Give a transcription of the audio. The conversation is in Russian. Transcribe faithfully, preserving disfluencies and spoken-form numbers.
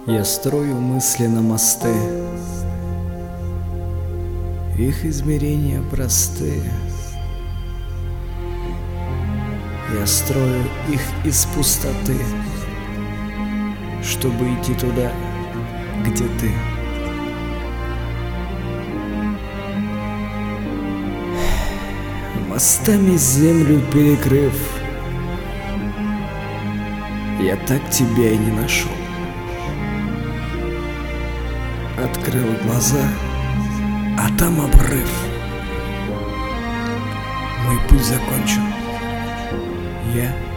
Я строю мысленно мосты, их измерения просты. Я строю их из пустоты, чтобы идти туда, где ты. Мостами землю перекрыв, я так тебя и не нашел. Открыл глаза, а там обрыв. Мой путь закончен. Я